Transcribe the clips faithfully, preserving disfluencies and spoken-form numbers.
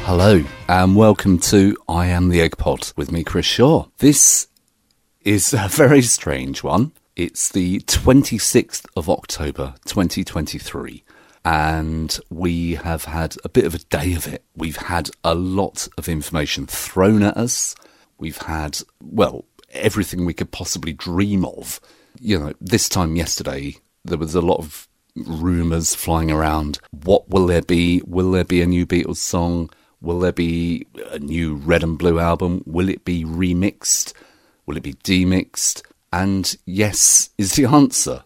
Hello and welcome to I Am the Egg Pod with me, Chris Shaw. This is a very strange one. It's the twenty-sixth of October twenty twenty-three and we have had a bit of a day of it. We've had a lot of information thrown at us. We've had, well, everything we could possibly dream of. You know, this time yesterday there was a lot of rumours flying around. What will there be? Will there be a new Beatles song? Will there be a new Red and Blue album? Will it be remixed? Will it be demixed? And yes is the answer,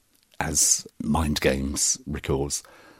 as Mind Games recalls.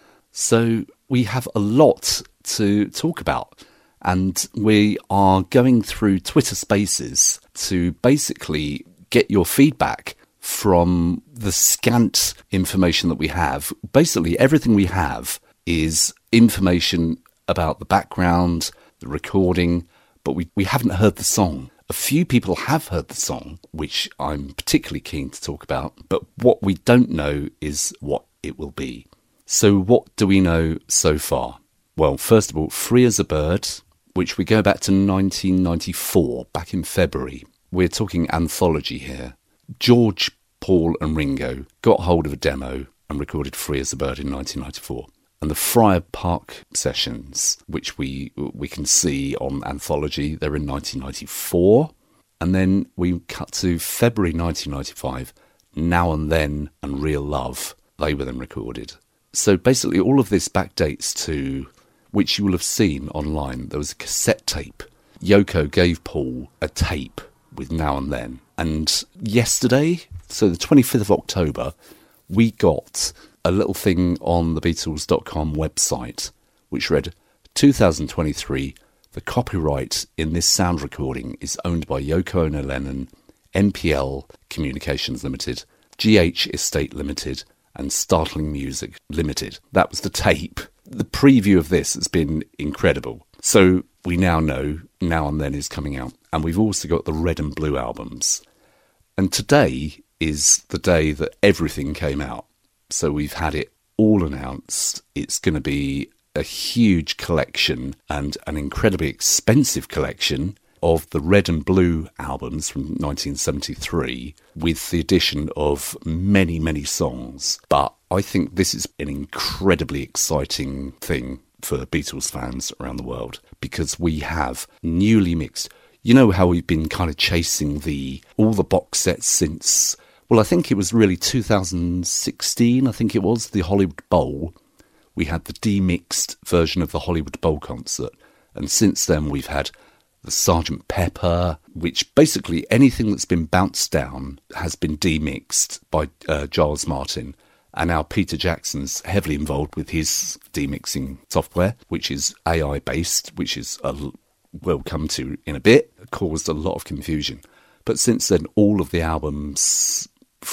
So we have a lot to talk about, and we are going through Twitter Spaces to basically get your feedback from the scant information that we have. Basically, everything we have is information about the background, the recording, but we, we haven't heard the song. A few people have heard the song, which I'm particularly keen to talk about, but what we don't know is what it will be. So what do we know so far? Well, first of all, Free as a Bird, which we go back to nineteen ninety-four, back in February. We're talking anthology here. George, Paul and Ringo got hold of a demo and recorded Free as a Bird in nineteen ninety-four. And the Friar Park sessions, which we we can see on Anthology, they're in nineteen ninety-four. And then we cut to February nineteen ninety-five, Now and Then and Real Love. They were then recorded. So basically all of this backdates to, which you will have seen online, there was a cassette tape. Yoko gave Paul a tape with Now and Then. And yesterday, so the twenty-fifth of October, we got a little thing on the Beatles dot com website which read, two thousand twenty-three, the copyright in this sound recording is owned by Yoko Ono Lennon, N P L Communications Limited, G H Estate Limited and Startling Music Limited. That was the tape. The preview of this has been incredible. So we now know Now and Then is coming out, and we've also got the Red and Blue albums. And today is the day that everything came out. So we've had it all announced. It's going to be a huge collection and an incredibly expensive collection of the Red and Blue albums from nineteen seventy-three with the addition of many, many songs. But I think this is an incredibly exciting thing for Beatles fans around the world because we have newly mixed. You know how we've been kind of chasing the all the box sets since... Well, I think it was really two thousand sixteen, I think it was, the Hollywood Bowl. We had the demixed version of the Hollywood Bowl concert. And since then, we've had the Sergeant Pepper, which basically anything that's been bounced down has been demixed by uh, Giles Martin. And now Peter Jackson's heavily involved with his demixing software, which is A I-based, which is, a, we'll come to in a bit, caused a lot of confusion. But since then, all of the albums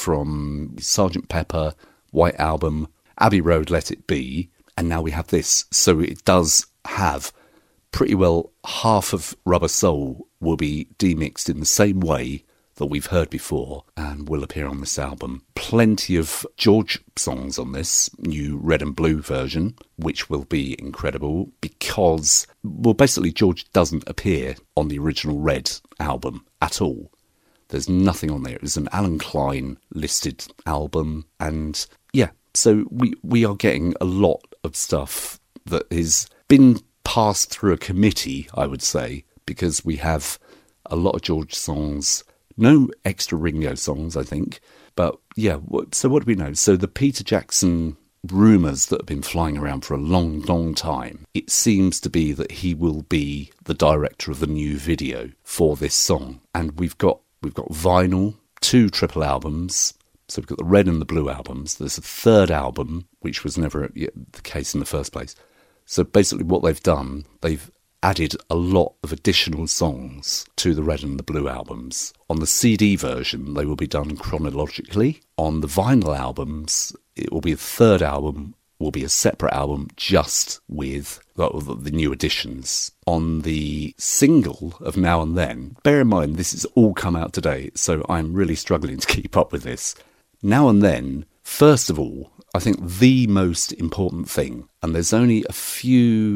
from Sergeant Pepper, White Album, Abbey Road, Let It Be, and now we have this. So it does have pretty well half of Rubber Soul will be demixed in the same way that we've heard before and will appear on this album. Plenty of George songs on this new Red and Blue version, which will be incredible because, well, basically George doesn't appear on the original Red album at all. There's nothing on there. It was an Alan Klein listed album. And yeah, so we, we are getting a lot of stuff that has been passed through a committee, I would say, because we have a lot of George songs, no extra Ringo songs, I think. But yeah, so what do we know? So the Peter Jackson rumours that have been flying around for a long, long time, it seems to be that he will be the director of the new video for this song. And we've got We've got vinyl, two triple albums. So we've got the Red and the Blue albums. There's a third album, which was never the case in the first place. So basically what they've done, they've added a lot of additional songs to the Red and the Blue albums. On the C D version, they will be done chronologically. On the vinyl albums, it will be a third album, will be a separate album just with the new additions. On the single of Now and Then, bear in mind this has all come out today, so I'm really struggling to keep up with this. Now and Then, first of all, I think the most important thing, and there's only a few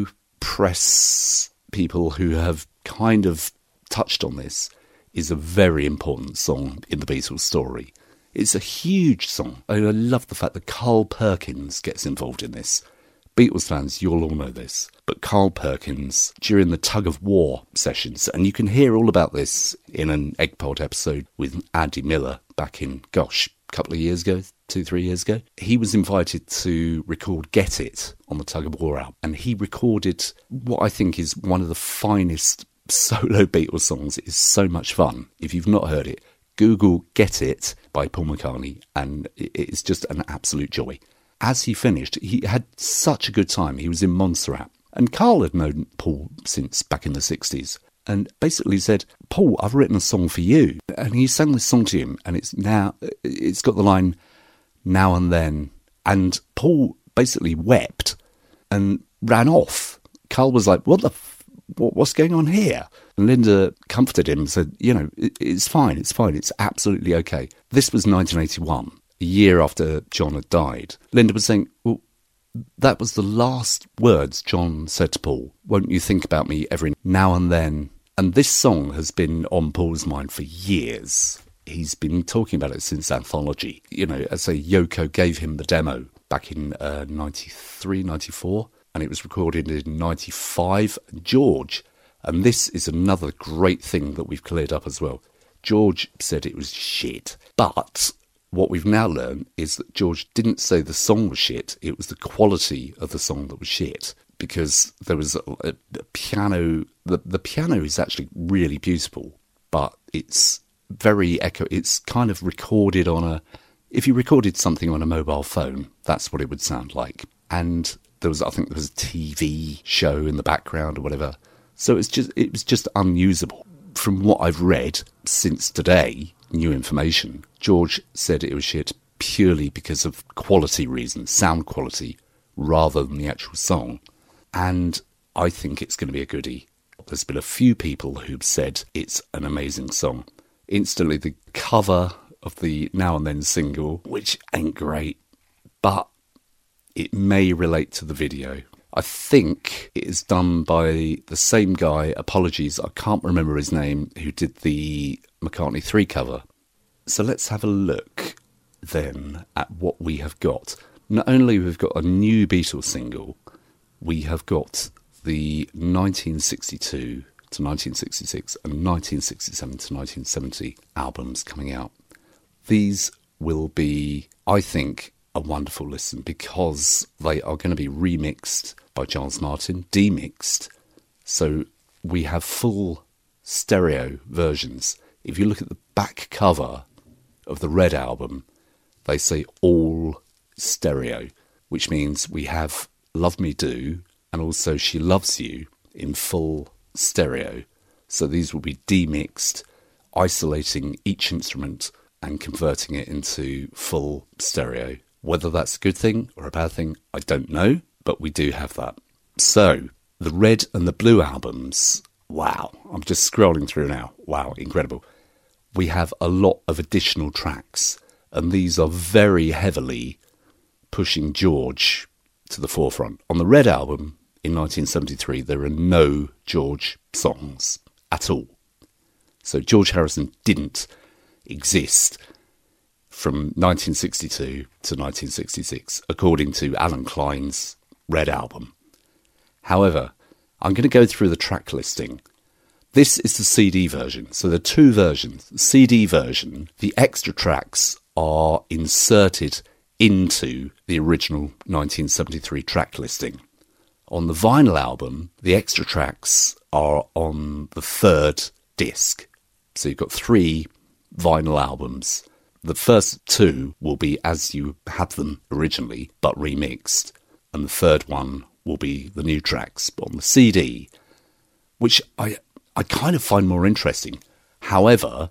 press people who have kind of touched on this, is a very important song in the Beatles story. It's a huge song. I love the fact that Carl Perkins gets involved in this. Beatles fans, you'll all know this, but Carl Perkins, during the tug of war sessions, and you can hear all about this in an Eggpod episode with Andy Miller back in, gosh, a couple of years ago, two, three years ago. He was invited to record Get It on the Tug of War album, and he recorded what I think is one of the finest solo Beatles songs. It is so much fun. If you've not heard it, Google Get It by Paul McCartney, and it's just an absolute joy. As he finished, he had such a good time. He was in Montserrat. And Carl had known Paul since back in the sixties. And basically said, Paul, I've written a song for you. And he sang this song to him. And it's now, it's got the line, now and then. And Paul basically wept and ran off. Carl was like, what the, f- what, what's going on here? And Linda comforted him and said, you know, it, it's fine, it's fine, it's absolutely okay. This was nineteen eighty-one. A year after John had died. Linda was saying, well, that was the last words John said to Paul. Won't you think about me every now and then? And this song has been on Paul's mind for years. He's been talking about it since Anthology. You know, as I say, Yoko gave him the demo back in uh, ninety-three, ninety-four, and it was recorded in ninety-five. George, and this is another great thing that we've cleared up as well. George said it was shit, but what we've now learned is that George didn't say the song was shit, it was the quality of the song that was shit. Because there was a, a, a piano, the, the piano is actually really beautiful, but it's very echo, it's kind of recorded on a, if you recorded something on a mobile phone, that's what it would sound like. And there was, I think there was a T V show in the background or whatever. So it's just, it was just unusable. From what I've read since today, new information, George said it was shit purely because of quality reasons, sound quality, rather than the actual song. And I think it's going to be a goodie. There's been a few people who've said it's an amazing song. Instantly, the cover of the Now and Then single, which ain't great, but it may relate to the video. I think it is done by the same guy, apologies, I can't remember his name, who did the McCartney three cover. So let's have a look then at what we have got. Not only we've got a new Beatles single, we have got the nineteen sixty-two to nineteen sixty-six and nineteen sixty-seven to nineteen seventy albums coming out. These will be, I think, a wonderful listen because they are going to be remixed by Giles Martin, demixed. So we have full stereo versions. If you look at the back cover of the Red album, they say all stereo, which means we have Love Me Do and also She Loves You in full stereo. So these will be demixed, isolating each instrument and converting it into full stereo. Whether that's a good thing or a bad thing, I don't know, but we do have that. So, the Red and the Blue albums, wow, I'm just scrolling through now. Wow, incredible. We have a lot of additional tracks, and these are very heavily pushing George to the forefront. On the Red album in nineteen seventy-three, there are no George songs at all. So George Harrison didn't exist from nineteen sixty-two to nineteen sixty-six, according to Alan Klein's Red album. However, I'm going to go through the track listing. This is the C D version. So there are two versions. The C D version, the extra tracks are inserted into the original nineteen seventy-three track listing. On the vinyl album, the extra tracks are on the third disc. So you've got three vinyl albums. The first two will be as you had them originally, but remixed. And the third one will be the new tracks. But on the C D, which I I kind of find more interesting. However,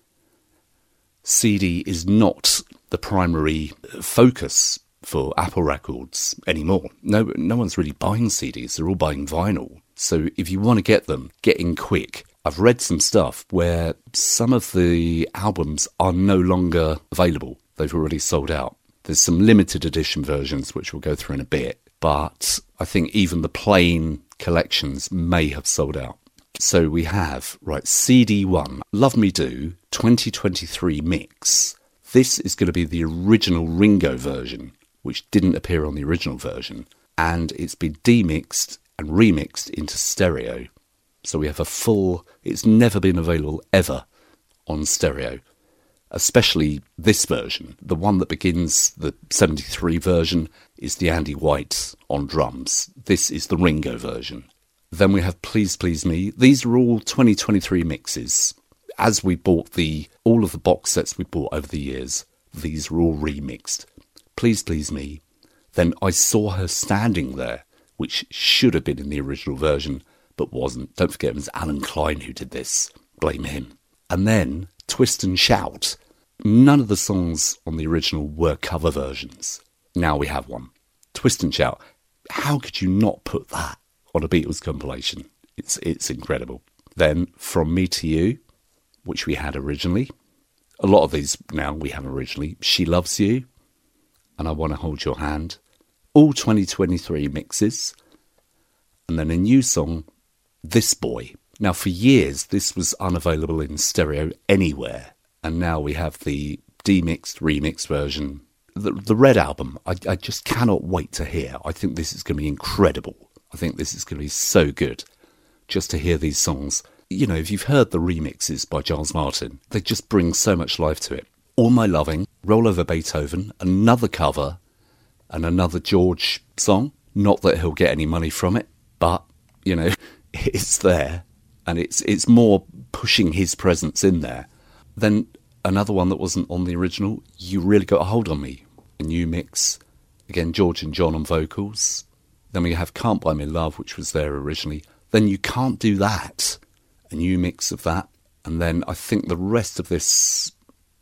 C D is not the primary focus for Apple Records anymore. No, no one's really buying C Ds. They're all buying vinyl. So if you want to get them, get in quick. I've read some stuff where some of the albums are no longer available. They've already sold out. There's some limited edition versions, which we'll go through in a bit. But I think even the plain collections may have sold out. So we have, right, C D one, Love Me Do, twenty twenty-three mix. This is going to be the original Ringo version, which didn't appear on the original version. And it's been demixed and remixed into stereo. So we have a full, it's never been available ever on stereo. Especially this version. The one that begins, the seventy-three version, is the Andy White on drums. This is the Ringo version. Then we have Please Please Me. These are all twenty twenty-three mixes. As we bought the all of the box sets we bought over the years, these were all remixed. Please Please Me. Then I Saw Her Standing There, which should have been in the original version, but wasn't. Don't forget it was Alan Klein who did this. Blame him. And then Twist and Shout. None of the songs on the original were cover versions. Now we have one. Twist and Shout. How could you not put that on a Beatles compilation? It's it's incredible. Then From Me to You, which we had originally. A lot of these now we have originally. She Loves You and I Want to Hold Your Hand. All twenty twenty-three mixes. And then a new song, This Boy. Now for years this was unavailable in stereo anywhere. And now we have the demixed, remixed version. The, the Red Album, I, I just cannot wait to hear. I think this is going to be incredible. I think this is going to be so good just to hear these songs. You know, if you've heard the remixes by Giles Martin, they just bring so much life to it. All My Loving, Roll Over Beethoven, another cover, and another George song. Not that he'll get any money from it, but, you know, it's there. And it's it's more pushing his presence in there. Then another one that wasn't on the original, You Really Got a Hold on Me, a new mix. Again, George and John on vocals. Then we have Can't Buy Me Love, which was there originally. Then You Can't Do That, a new mix of that. And then I think the rest of this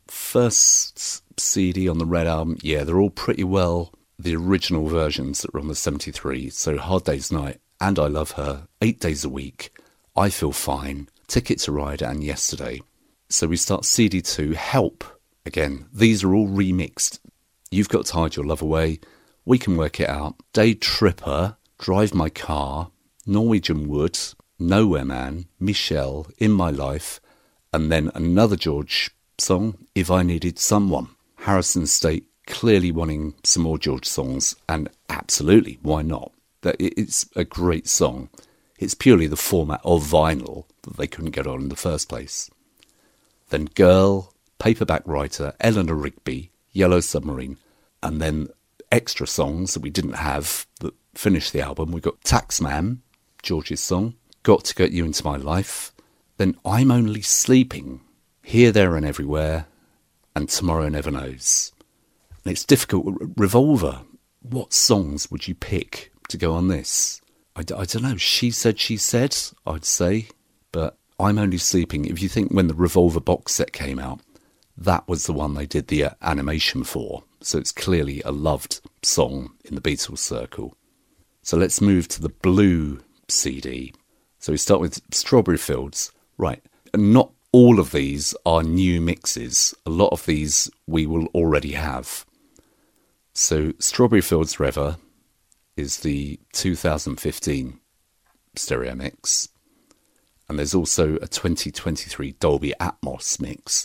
first C D on the Red Album, yeah, they're all pretty well the original versions that were on the seventy-three. So Hard Day's Night, And I Love Her, Eight Days a Week, I Feel Fine, Ticket to Ride, and Yesterday. So we start C D two, Help. Again, these are all remixed. You've Got to Hide Your Love Away, We Can Work It Out, Day Tripper, Drive My Car, Norwegian Wood, Nowhere Man, Michelle, In My Life, and then another George song, If I Needed Someone. Harrison State clearly wanting some more George songs, and absolutely, why not? That it's a great song. It's purely the format of vinyl that they couldn't get on in the first place. Then Girl, Paperback Writer, Eleanor Rigby, Yellow Submarine, and then extra songs that we didn't have that finished the album. We got Taxman, George's song, Got to Get You Into My Life, then I'm Only Sleeping, Here, There and Everywhere, and Tomorrow Never Knows. And it's difficult. Revolver, what songs would you pick to go on this? I, I don't know. She Said, She Said, I'd say, but I'm Only Sleeping. If you think when the Revolver box set came out, that was the one they did the uh, animation for. So it's clearly a loved song in the Beatles circle. So let's move to the blue C D. So we start with Strawberry Fields. Right, not all of these are new mixes. A lot of these we will already have. So Strawberry Fields Forever is the two thousand fifteen stereo mix. And there's also a twenty twenty-three Dolby Atmos mix.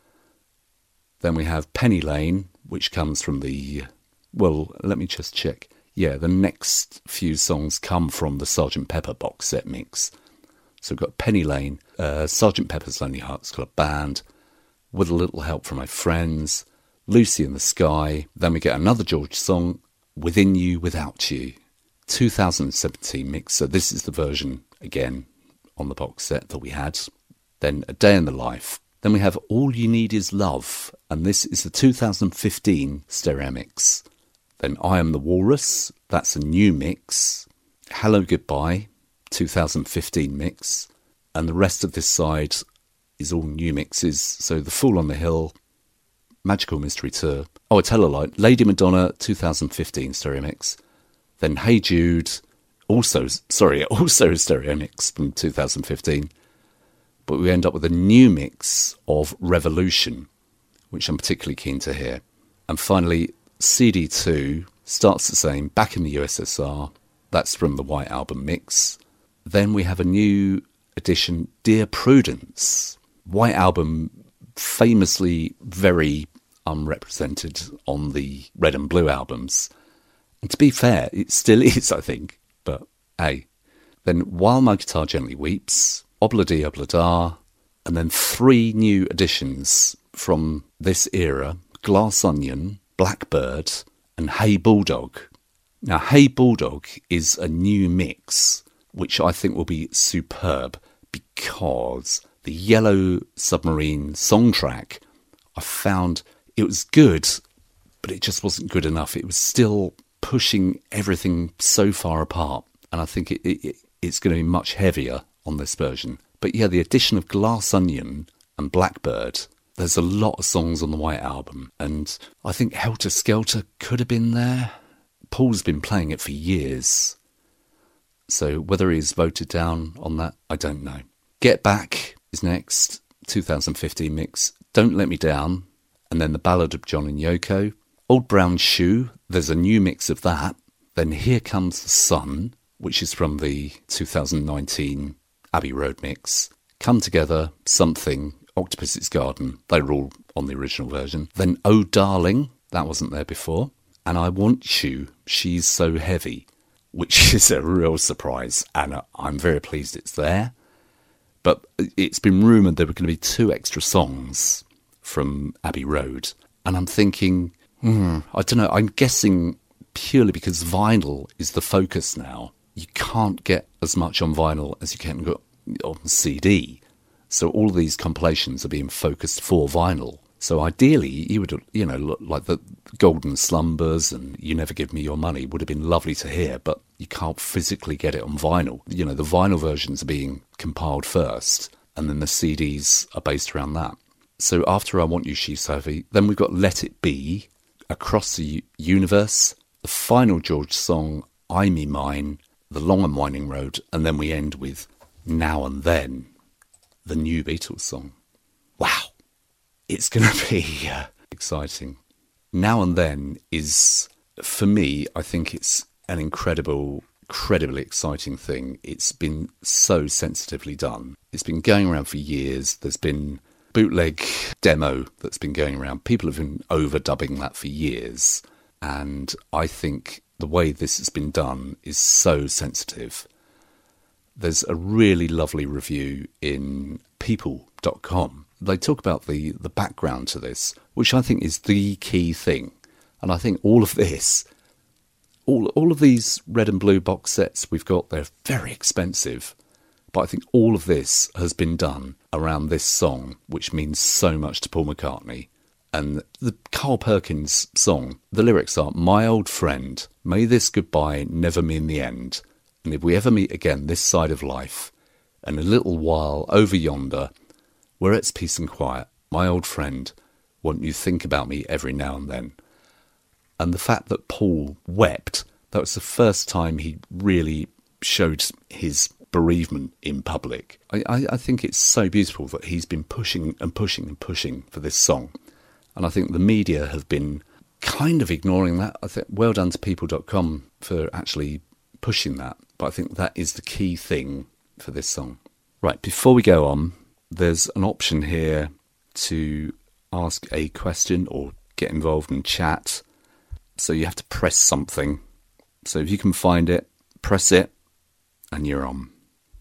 Then we have Penny Lane, which comes from the... Well, let me just check. Yeah, the next few songs come from the Sergeant Pepper box set mix. So we've got Penny Lane, uh, Sergeant Pepper's Lonely Hearts Club Band, With a Little Help from My Friends, Lucy in the Sky. Then we get another George song, Within You, Without You. two thousand seventeen mix. So this is the version, again, on the box set that we had. Then A Day in the Life. Then we have All You Need Is Love, and this is the two thousand fifteen stereo mix. Then I Am the Walrus, that's a new mix. Hello Goodbye, two thousand fifteen mix. And the rest of this side is all new mixes. So The Fool on the Hill, Magical Mystery Tour. Oh, I tell a lie. Lady Madonna, two thousand fifteen stereo mix. Then Hey Jude, also, sorry, also a stereo mix from two thousand fifteen. But we end up with a new mix of Revolution, which I'm particularly keen to hear. And finally, C D two starts the same, Back in the U S S R, That's from the White Album mix. Then we have a new edition, Dear Prudence. White Album, famously very unrepresented on the Red and Blue albums. And to be fair, it still is, I think. But hey. Then While My Guitar Gently Weeps, Obla-Dee Obla-Da, and then three new additions from this era, Glass Onion, Blackbird, and Hey Bulldog. Now, Hey Bulldog is a new mix, which I think will be superb, because the Yellow Submarine song track, I found it was good, but it just wasn't good enough. It was still pushing everything so far apart, and I think it, it, it's going to be much heavier on this version. But yeah, the addition of Glass Onion and Blackbird, there's a lot of songs on the White Album, and I think Helter Skelter could have been there. Paul's been playing it for years, so whether he's voted down on that, I don't know. Get Back is next, two thousand fifteen mix. Don't Let Me Down, and then The Ballad of John and Yoko. Old Brown Shoe, there's a new mix of that. Then Here Comes the Sun, which is from the two thousand nineteen Abbey Road mix. Come Together, Something, Octopus's Garden, they were all on the original version. Then Oh Darling, that wasn't there before. And I Want You, She's So Heavy, which is a real surprise, and I'm very pleased it's there. But it's been rumoured there were going to be two extra songs from Abbey Road, and I'm thinking, hmm, I don't know, I'm guessing purely because vinyl is the focus now. You can't get as much on vinyl as you can get on C D. So all of these compilations are being focused for vinyl. So ideally, you would, you know, look like the Golden Slumbers and You Never Give Me Your Money would have been lovely to hear, but you can't physically get it on vinyl. You know, the vinyl versions are being compiled first, and then the C Ds are based around that. So after I Want You, She's So Heavy, then we've got Let It Be, Across the U- Universe, the final George song, I Me Mine, The Long and Winding Road, and then we end with Now and Then, the new Beatles song. Wow. It's going to be uh, exciting. Now and Then is, for me, I think it's an incredible, incredibly exciting thing. It's been so sensitively done. It's been going around for years. There's been bootleg demo that's been going around. People have been overdubbing that for years. And I think the way this has been done is so sensitive. There's a really lovely review in people dot com. They talk about the, the background to this, which I think is the key thing. And I think all of this, all all of these red and blue box sets we've got, they're very expensive. But I think all of this has been done around this song, which means so much to Paul McCartney. And the Carl Perkins song, the lyrics are, My old friend, may this goodbye never mean the end. And if we ever meet again this side of life, and a little while over yonder, where it's peace and quiet, my old friend, won't you think about me every now and then? And the fact that Paul wept, that was the first time he really showed his bereavement in public. I, I, I think it's so beautiful that he's been pushing and pushing and pushing for this song. And I think the media have been kind of ignoring that. I think well done to people dot com for actually pushing that. But I think that is the key thing for this song. Right, before we go on, there's an option here to ask a question or get involved in chat. So you have to press something. So if you can find it, press it, and you're on.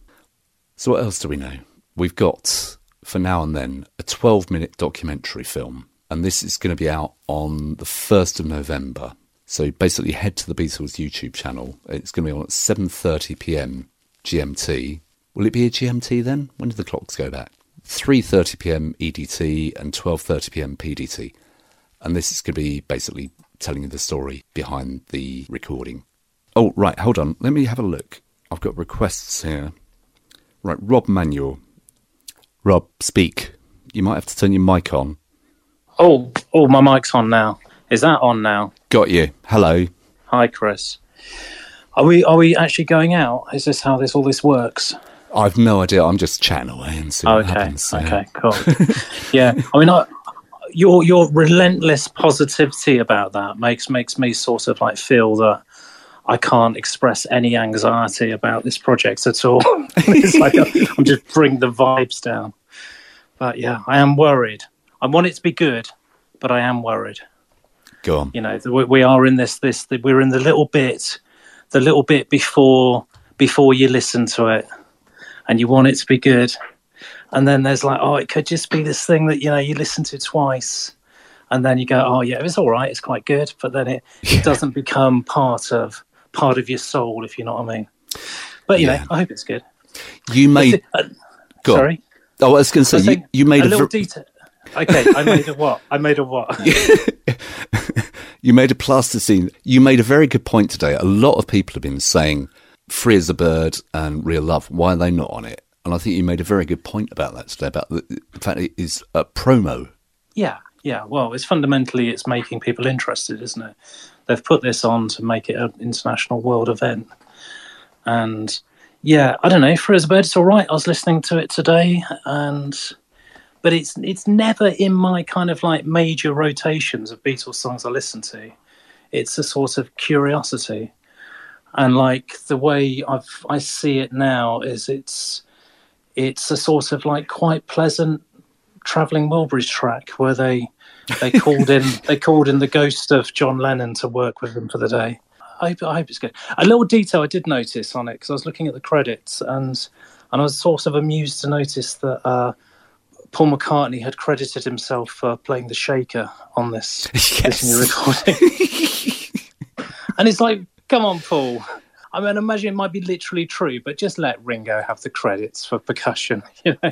So what else do we know? We've got, for Now and Then, a twelve-minute documentary film. And this is going to be out on the first of November. So basically head to the Beatles YouTube channel. It's going to be on at seven thirty p.m. G M T. Will it be a G M T then? When do the clocks go back? three thirty p.m. E D T and twelve thirty p.m. P D T. And this is going to be basically telling you the story behind the recording. Oh, right, hold on. Let me have a look. I've got requests here. Right, Rob Manuel. Rob, speak. You might have to turn your mic on. Oh, oh, my mic's on now. Is that on now? Got you. Hello. Hi, Chris. Are we are we actually going out? Is this how this all this works? I've no idea. I'm just chatting away and see what okay. happens. Yeah. Okay, cool. Yeah, I mean, I, your your relentless positivity about that makes makes me sort of like feel that I can't express any anxiety about this project at all. It's like a, I'm just bringing the vibes down. But yeah, I am worried. I want it to be good, but I am worried. Go on. You know, we, we are in this, this, the, we're in the little bit, the little bit before, before you listen to it, and you want it to be good. And then there's like, oh, it could just be this thing that, you know, you listen to twice, and then you go, oh yeah, it's all right, it's quite good, but then it, Yeah. it doesn't become part of part of your soul, if you know what I mean. But you Yeah. know, I hope it's good. You made... Uh, Go on. sorry? Oh, I was going to say, I you, think you made a a... little ver- detail. Okay, I made a what? I made a what? You made a plasticine. You made a very good point today. A lot of people have been saying Free as a Bird and Real Love. Why are they not on it? And I think you made a very good point about that today, about the, the fact it is a promo. Yeah, yeah. Well, it's fundamentally, it's making people interested, isn't it? They've put this on to make it an international world event. And yeah, I don't know, Free as a Bird, it's all right. I was listening to it today, and but it's it's never in my kind of like major rotations of Beatles songs I listen to. It's a sort of curiosity. And like the way I've I see it now is it's it's a sort of like quite pleasant Travelling Wilburys track where they they called in they called in the ghost of John Lennon to work with them for the day. I hope, I hope it's good. A little detail I did notice on it, because I was looking at the credits, and and I was sort of amused to notice that uh, Paul McCartney had credited himself for playing the shaker on this, Yes. this new recording. And it's like, come on, Paul. I mean, I imagine it might be literally true, but just let Ringo have the credits for percussion. You know?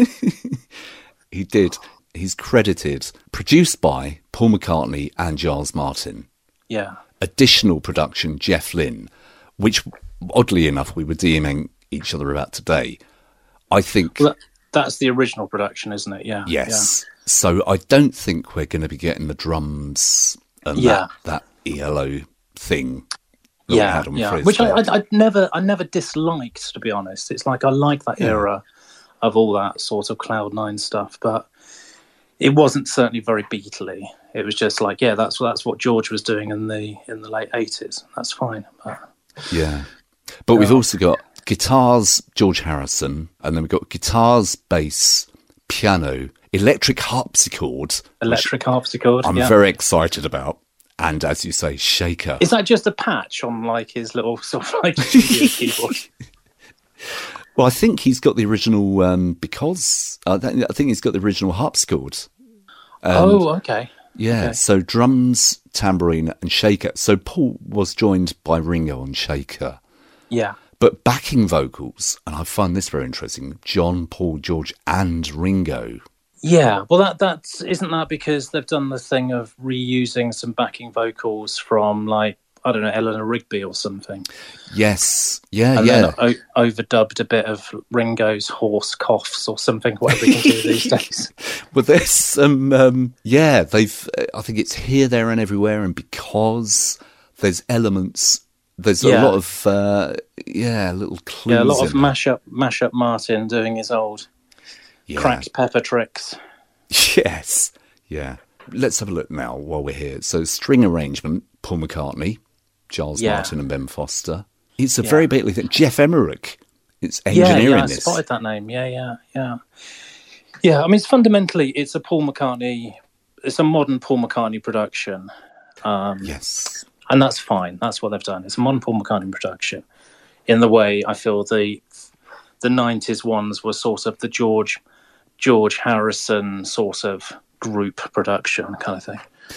He did. He's credited, produced by Paul McCartney and Giles Martin. Yeah. Additional production, Jeff Lynne, which, oddly enough, we were DMing each other about today. I think... Well, that's the original production, isn't it? Yeah. Yes. Yeah. So I don't think we're going to be getting the drums and Yeah. that, that E L O thing that Yeah, we had on yeah. Frizz Which I, Bird. I, I never, I never disliked, to be honest. It's like I like that Yeah. era of all that sort of Cloud Nine stuff, but it wasn't certainly very Beatley. It was just like, yeah, that's that's what George was doing in the in the late eighties. That's fine. But, Yeah. But we've also got guitars, George Harrison, and then we've got guitars, bass, piano, electric harpsichord. electric harpsichord. I'm yeah. very excited about. And as you say, shaker. Is that just a patch on like his little sort of like studio keyboard? Well, I think he's got the original, um, because uh, th- I think he's got the original harpsichord. And, oh, okay. yeah. okay. So drums, tambourine, and shaker. So Paul was joined by Ringo on shaker. Yeah. But backing vocals, and I find this very interesting, John, Paul, George, and Ringo. Yeah, well, that that's isn't that because they've done the thing of reusing some backing vocals from like I don't know Eleanor Rigby or something, Yes. Yeah, and yeah. then o- overdubbed a bit of Ringo's hoarse coughs or something, whatever you can do these days. But there's some, um, yeah, they've, I think it's Here, There, and Everywhere, and because there's elements, there's a Yeah. lot of, uh, yeah, little clues. Yeah, a lot of in there. mash up, mash up Martin doing his old Yeah. cracked pepper tricks. Yes. Yeah. Let's have a look now while we're here. So string arrangement, Paul McCartney, Giles Yeah. Martin and Ben Foster. It's a Yeah. very Beatley thing. Jeff Emmerich, it's Yeah, engineering yeah, I this. spotted that name. Yeah, yeah, yeah. Yeah, I mean, it's fundamentally, it's a Paul McCartney, it's a modern Paul McCartney production. Um, Yes. And that's fine. That's what they've done. It's a modern Paul McCartney production in the way I feel the the nineties ones were sort of the George George Harrison sort of group production kind of thing.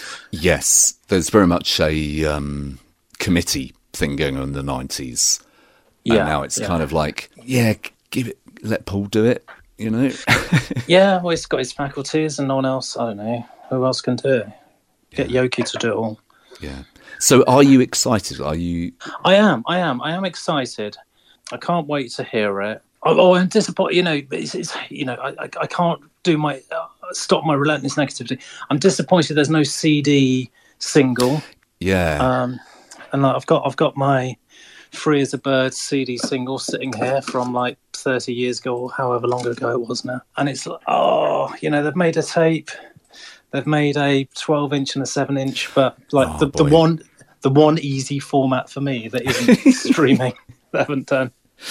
Yes. There's very much a um, committee thing going on in the nineties. Yeah. And now it's yeah. kind of like, yeah, give it, let Paul do it, you know? Yeah, well, he's got his faculties and no one else, I don't know, who else can do it? Get Yoki to do it all. Yeah. So are you excited? Are you... I am, I am, I am excited. I can't wait to hear it. Oh, oh I'm disappointed. You know, it's, it's you know, I, I, I can't do my uh, stop my relentless negativity. I'm disappointed. There's no C D single. Yeah. Um, and like, I've got I've got my Free as a Bird C D single sitting here from like thirty years ago or however long ago it was now. And it's like, oh, you know, they've made a tape. They've made a twelve inch and a seven inch, but like Oh, the, the boy. one. the one easy format for me that isn't streaming. That I haven't done.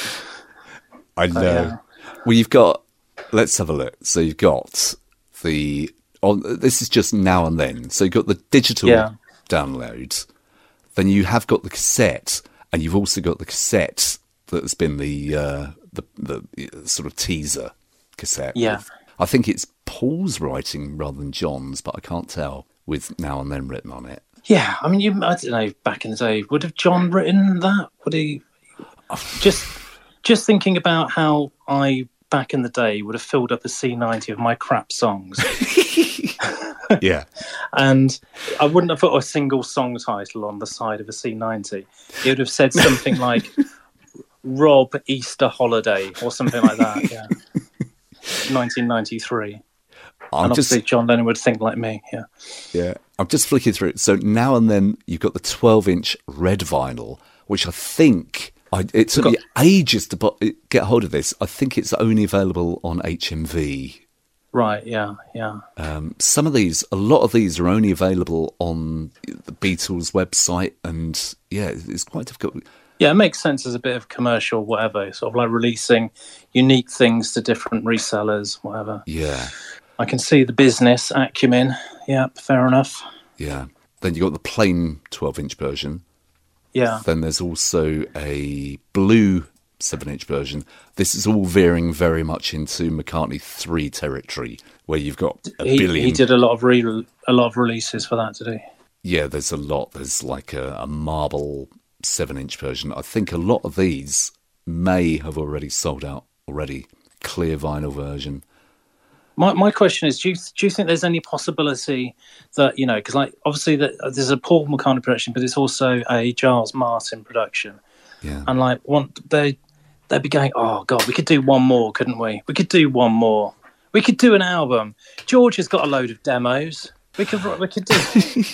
I know. Oh, yeah. Well, you've got. Let's have a look. So you've got the. On this is just Now and Then. So you've got the digital Yeah. download. Then you have got the cassette, and you've also got the cassette that's been the uh, the the sort of teaser cassette. Yeah. with- I think it's Paul's writing rather than John's, but I can't tell with Now and Then written on it. Yeah, I mean, you. I don't know. Back in the day, would have John written that? Would he? Just, just thinking about how I back in the day would have filled up a C ninety of my crap songs, Yeah. and I wouldn't have put a single song title on the side of a C ninety. It would have said something like "Rob Easter Holiday" or something like that. Yeah, nineteen ninety-three. I'm And just obviously, John Lennon would think like me. Yeah. Yeah, I'm just flicking through it. So Now and Then you've got the twelve inch red vinyl, which I think I, it took got- me ages to bu- get hold of this. I think it's only available on H M V. Right. Yeah. Yeah. Um, some of these, a lot of these are only available on the Beatles website, and yeah, it's quite difficult. Yeah, it makes sense as a bit of commercial, whatever, sort of like releasing unique things to different resellers, whatever. Yeah, I can see the business acumen. Yeah, fair enough. yeah. Then you've got the plain twelve inch version. Yeah, Then there's also a blue seven inch version. This is all veering very much into McCartney three territory, where you've got a he, billion. he did a lot of re- a lot of releases for that, did he? Yeah, there's a lot. There's like a, a marble seven inch version. I think a lot of these may have already sold out already. Clear vinyl version. My my question is, do you do you think there's any possibility that, you know, because like obviously that there's a Paul McCartney production, but it's also a Giles Martin production, Yeah. and like one they they'd be going, oh god, we could do one more, couldn't we? We could do one more. We could do an album. George has got a load of demos. We could we could do.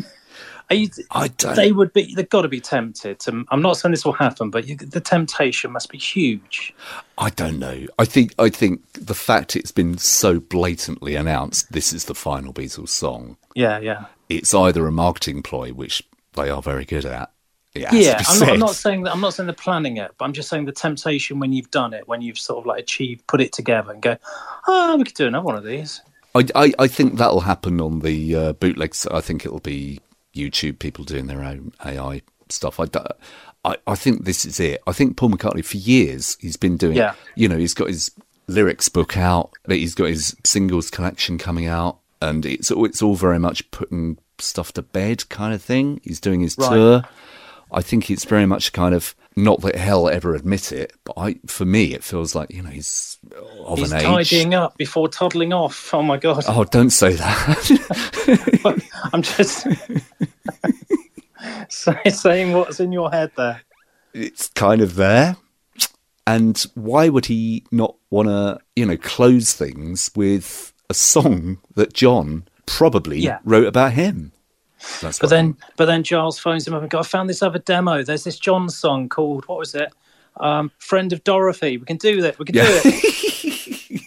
Are you, I don't. they would be. They've got to be tempted. To, I'm not saying this will happen, but you, the temptation must be huge. I don't know. I think. I think the fact it's been so blatantly announced, this is the final Beatles song. Yeah, yeah, It's either a marketing ploy, which they are very good at. It has yeah. to be I'm not, I'm said. not saying that. I'm not saying they're planning it, but I'm just saying the temptation when you've done it, when you've sort of like achieved, put it together, and go, oh, we could do another one of these. I, I, I think that'll happen on the uh, bootlegs. I think it'll be YouTube people doing their own A I stuff. I, don't- I, I think this is it. I think Paul McCartney, for years, he's been doing, Yeah. you know, he's got his lyrics book out, but he's got his singles collection coming out, and it's, it's all very much putting stuff to bed kind of thing. He's doing his Right. tour. I think it's very much kind of, not that he'll ever admit it, but I, for me, it feels like, you know, he's of He's an age. tidying up before toddling off. Oh my god! Oh, don't say that. I'm just say- saying what's in your head there. It's kind of there. And why would he not want to, you know, close things with a song that John probably Yeah. wrote about him? That's But what- then, but then Giles phones him up and goes, I found this other demo. There's this John song called, what was it? Um, Friend of Dorothy. We can do that. We can Yeah. do it.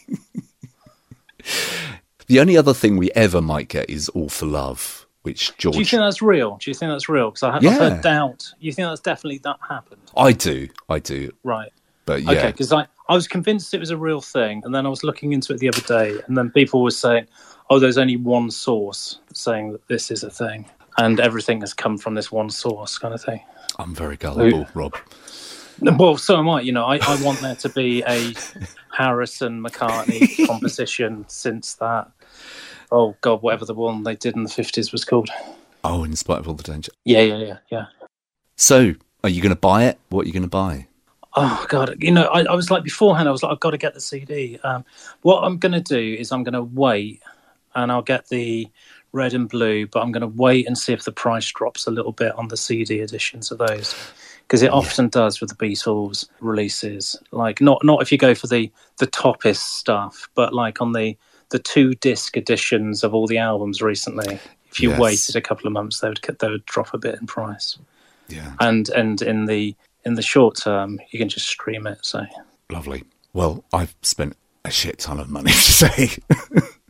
the only other thing we ever might get is All for Love, which George. Do you think that's real? Do you think that's real? Because I've Yeah. heard doubt. You think that's definitely that happened? I do, I do. Right. But yeah, Okay, because I, I was convinced it was a real thing, and then I was looking into it the other day, and then people were saying, oh, there's only one source saying that this is a thing, and everything has come from this one source kind of thing. I'm very gullible, Rob. Well, so am I. You know, I, I want there to be a Harrison McCartney composition since that. Oh God, whatever the one they did in the fifties was called. Oh, in spite of all the danger. Yeah, yeah, yeah, yeah. So, are you going to buy it? What are you going to buy? Oh God, you know, I, I was like beforehand. I was like, I've got to get the C D. Um, what I'm going to do is I'm going to wait, and I'll get the red and blue. But I'm going to wait and see if the price drops a little bit on the C D editions of those, because it often does with the Beatles releases. Like not not if you go for the the toppest stuff, but like on the the two disc editions of all the albums recently. If you Yes. waited a couple of months, they would they would drop a bit in price. Yeah, And and in the in the short term, you can just stream it. So lovely. Well, I've spent a shit ton of money today.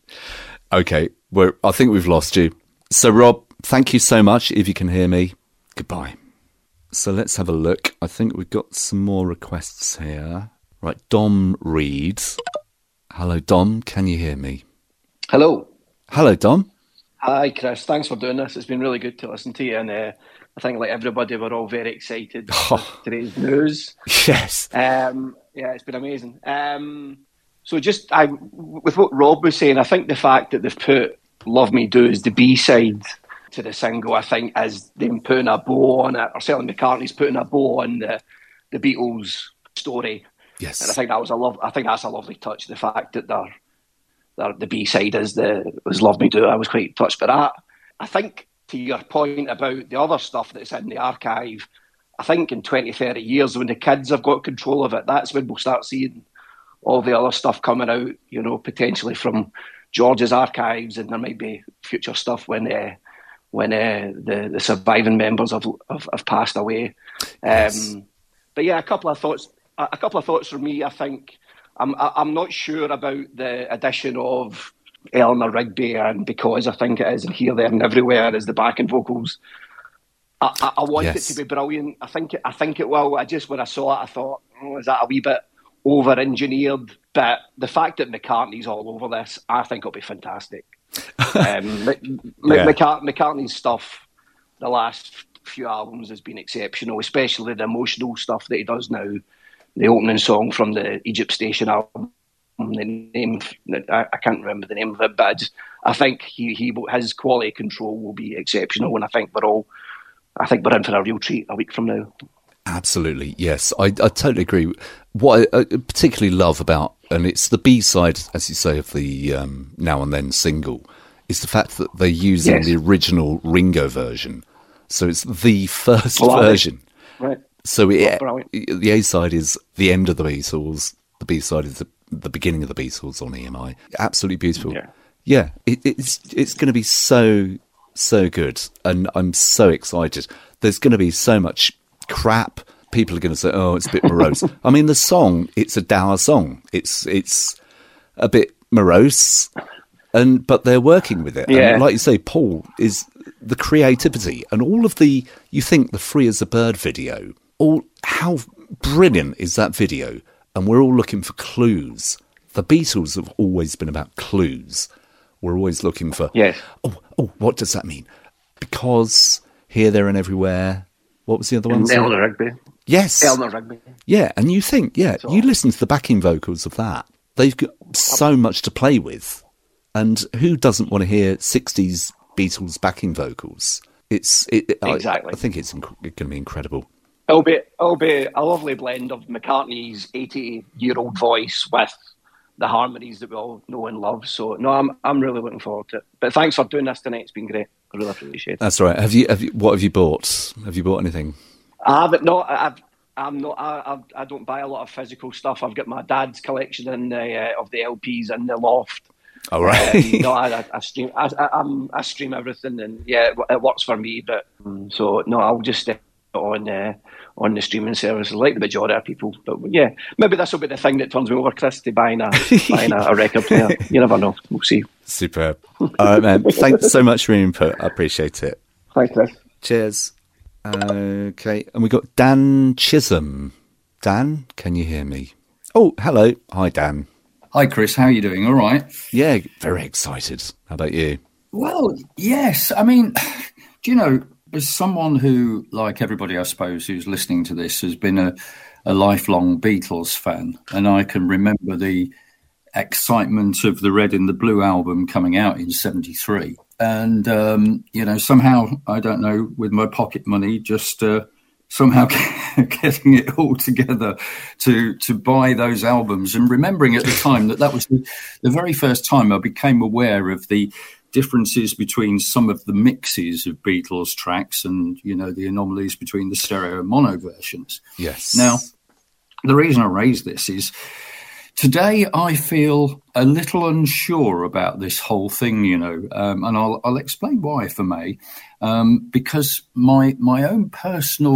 Okay, well, I think we've lost you. So, Rob, thank you so much. If you can hear me, goodbye. So let's have a look. I think we've got some more requests here. Right, Dom reads. Hello, Dom. Can you hear me? Hello. Hello, Dom. Hi, Chris. Thanks for doing this. It's been really good to listen to you. And uh, I think, like everybody, we're all very excited Oh. for today's news. Yes. Um, yeah, it's been amazing. Um, so just I, with what Rob was saying, I think the fact that they've put Love Me Do as the B-side to the single, I think, is them putting a bow on it, or certainly McCartney's putting a bow on the, the Beatles story. Yes. And I think that was a love. I think that's a lovely touch. The fact that they're, they're, the B side is the was Love Me Do. I was quite touched by that. I think to your point about the other stuff that's in the archive, I think in twenty, thirty years when the kids have got control of it, that's when we'll start seeing all the other stuff coming out. You know, potentially from George's archives, and there might be future stuff when uh, when uh, the the surviving members have have, have passed away. Yes. Um, but yeah, a couple of thoughts. A couple of thoughts from me. I think I'm I'm not sure about the addition of Eleanor Rigby, and because I think it is in Here, There and Everywhere as the backing vocals. I, I, I want Yes. it to be brilliant. I think it, I think it will. I just when I saw it, I thought, oh, is that a wee bit over engineered? But the fact that McCartney's all over this, I think it'll be fantastic. um, Mc, Yeah. McCart- McCartney's stuff, the last few albums has been exceptional, especially the emotional stuff that he does now. The opening song from the Egypt Station album, the name I, I can't remember the name of it, but I, just, I think he, he his quality control will be exceptional, and I think we're all, I think we're in for a real treat a week from now. Absolutely, yes. I, I totally agree. What I, I particularly love about, and it's the B-side, as you say, of the um, Now and Then single, is the fact that they're using Yes. the original Ringo version. So it's the first Well, version. Right. So it, brilliant. the A-side is the end of the Beatles. The B-side is the, the beginning of the Beatles on E M I. Absolutely beautiful. Yeah. Yeah, it, it's it's going to be so, so good. And I'm so excited. There's going to be so much crap. People are going to say, oh, it's a bit morose. I mean, the song, it's a dour song. It's it's a bit morose, and but they're working with it. Yeah. And like you say, Paul, is the creativity and all of the, you think the Free as a Bird video, all how brilliant is that video? And we're all looking for clues. The Beatles have always been about clues. We're always looking for, Yes. oh, oh, what does that mean? Because Here, There and Everywhere. What was the other one? Eleanor Rigby. Yes. Eleanor Rigby. Yeah, and you think, yeah, So- you listen to the backing vocals of that. They've got so much to play with. And who doesn't want to hear sixties Beatles backing vocals? It's it, Exactly. I, I think it's inc- going to be incredible. It'll be it'll be a lovely blend of McCartney's eighty-year-old voice with the harmonies that we all know and love. So no, I'm I'm really looking forward to it. But thanks for doing this tonight. It's been great. I really appreciate it. That's all right. Have you? Have you? What have you bought? Have you bought anything? I haven't no. I've, I'm not. I, I I don't buy a lot of physical stuff. I've got my dad's collection in the, uh, of the L Ps in the loft. All right. Um, no, I, I, I stream. I, I, I'm, I stream everything, and yeah, it, it works for me. But um, so no, I'll just stick it on uh, on the streaming services, like the majority of people. But yeah, maybe this will be the thing that turns me over, Chris, to buying a buying a, a record player. You never know. We'll see. Superb. All right, man. Thanks so much for your input. I appreciate it. Thanks, Chris. Cheers. Okay, and we got Dan Chisholm. Dan, can you hear me? Oh, hello. Hi, Dan. Hi, Chris. How are you doing? All right. Yeah, very excited. How about you? Well, yes. I mean, do you know, as someone who, like everybody, I suppose, who's listening to this, has been a, a lifelong Beatles fan, and I can remember the excitement of the Red and the Blue album coming out in seventy-three. And, um, you know, somehow, I don't know, with my pocket money, just uh, somehow getting it all together to to buy those albums, and remembering at the time that that was the, the very first time I became aware of the differences between some of the mixes of Beatles tracks and, you know, the anomalies between the stereo and mono versions. Yes. Now, the reason I raise this is today I feel a little unsure about this whole thing, you know, um, and I'll, I'll explain why, if I may, um, because my my own personal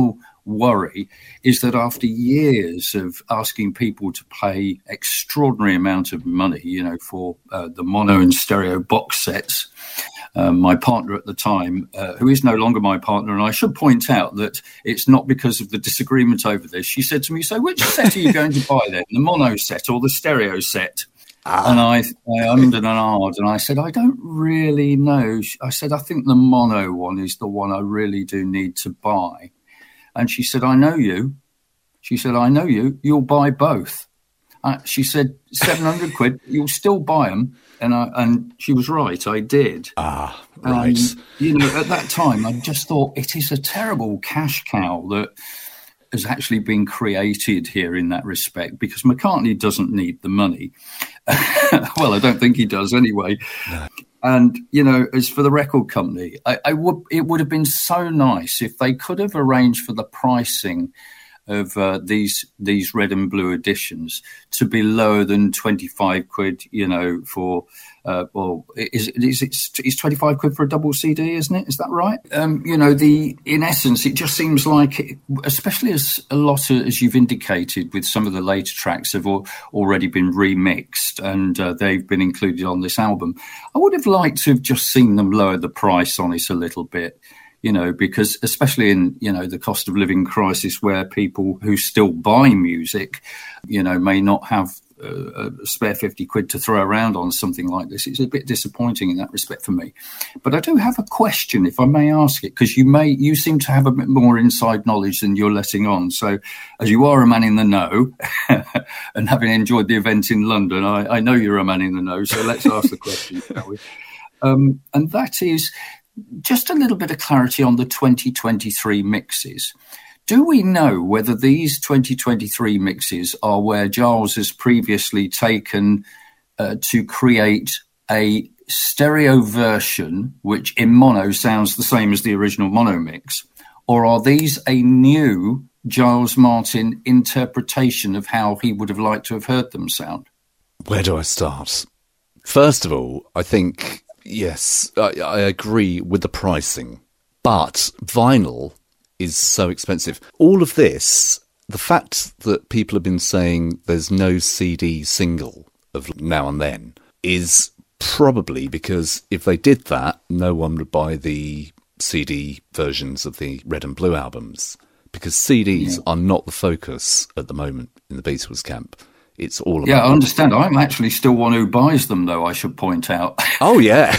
worry is that after years of asking people to pay extraordinary amount of money, you know, for uh, the mono and stereo box sets, um, my partner at the time, uh, who is no longer my partner, and I should point out that it's not because of the disagreement over this, she said to me, so which set are you going to buy then, the mono set or the stereo set? Ah. And I, I ummed and ahed, and I said, I don't really know. I said, I think the mono one is the one I really do need to buy. And she said, I know you. She said, I know you. You'll buy both. Uh, she said, seven hundred quid, you'll still buy them. And I, and she was right, I did. Ah, right. And, you know, at that time, I just thought it is a terrible cash cow that has actually been created here in that respect, because McCartney doesn't need the money. Well, I don't think he does anyway. No. And, you know, as for the record company, I, I would it would have been so nice if they could have arranged for the pricing of uh, these these red and blue editions to be lower than twenty-five quid, you know, for, uh, well, is, is it, it's twenty-five quid for a double C D, isn't it? Is that right? Um, you know, the in essence, it just seems like, it, especially as a lot, of, as you've indicated, with some of the later tracks have all, already been remixed and uh, they've been included on this album. I would have liked to have just seen them lower the price on it a little bit. You know, because especially in, you know, the cost of living crisis where people who still buy music, you know, may not have uh, a spare fifty quid to throw around on something like this. It's a bit disappointing in that respect for me. But I do have a question, if I may ask it, because you may, you seem to have a bit more inside knowledge than you're letting on. So as you are a man in the know and having enjoyed the event in London, I, I know you're a man in the know. So let's ask the question, shall we? Um, and that is, just a little bit of clarity on the twenty twenty-three mixes. Do we know whether these twenty twenty-three mixes are where Giles has previously taken uh, to create a stereo version, which in mono sounds the same as the original mono mix, or are these a new Giles Martin interpretation of how he would have liked to have heard them sound? Where do I start? First of all, I think... Yes, I, I agree with the pricing, but vinyl is so expensive. All of this, the fact that people have been saying there's no C D single of Now and Then is probably because if they did that, no one would buy the C D versions of the Red and Blue albums, because C Ds yeah. are not the focus at the moment in the Beatles camp. It's all about... Yeah, I understand. I'm actually still one who buys them, though, I should point out. Oh, yeah.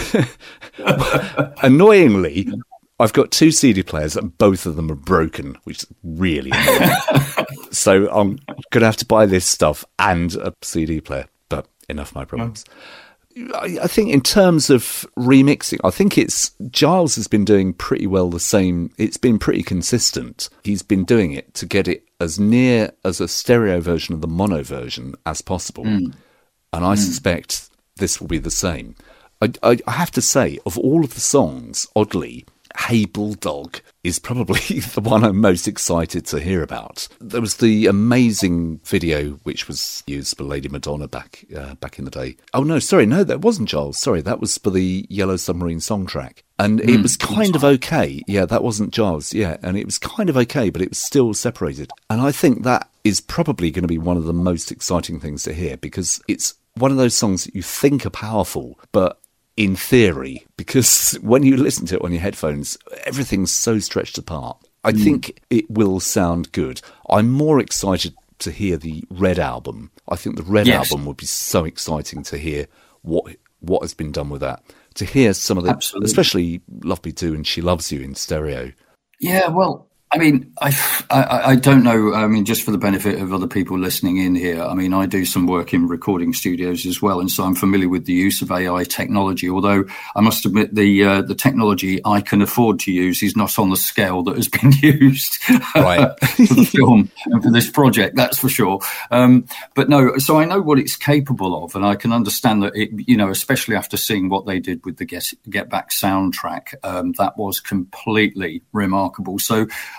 Annoyingly, I've got two C D players and both of them are broken, which is really annoying. So I'm going to have to buy this stuff and a C D player, but enough of my problems. Oh. I think in terms of remixing, I think it's Giles has been doing pretty well the same. It's been pretty consistent. He's been doing it to get it as near as a stereo version of the mono version as possible. Mm. And I mm. suspect this will be the same. I, I, I have to say, of all of the songs, oddly, Hey Bulldog is probably the one I'm most excited to hear about. There was the amazing video which was used for Lady Madonna back uh, back in the day. Oh, no, sorry, no, that wasn't Giles. Sorry, that was for the Yellow Submarine song track. And mm, it was kind of okay. Yeah, that wasn't Giles, yeah. And it was kind of okay, but it was still separated. And I think that is probably going to be one of the most exciting things to hear, because it's one of those songs that you think are powerful, but in theory, because when you listen to it on your headphones, everything's so stretched apart. I mm. think it will sound good. I'm more excited to hear the Red album. I think the Red yes. album would be so exciting to hear what what has been done with that. To hear some of the, Absolutely. especially Love Me Do and She Loves You in stereo. Yeah, well, I mean, I, I, I don't know. I mean, just for the benefit of other people listening in here, I mean, I do some work in recording studios as well, and so I'm familiar with the use of A I technology. Although I must admit, the uh, the technology I can afford to use is not on the scale that has been used right. for the film and for this project. That's for sure. Um, but no, so I know what it's capable of, and I can understand that it. You know, especially after seeing what they did with the Get Get Back soundtrack, um, that was completely remarkable. So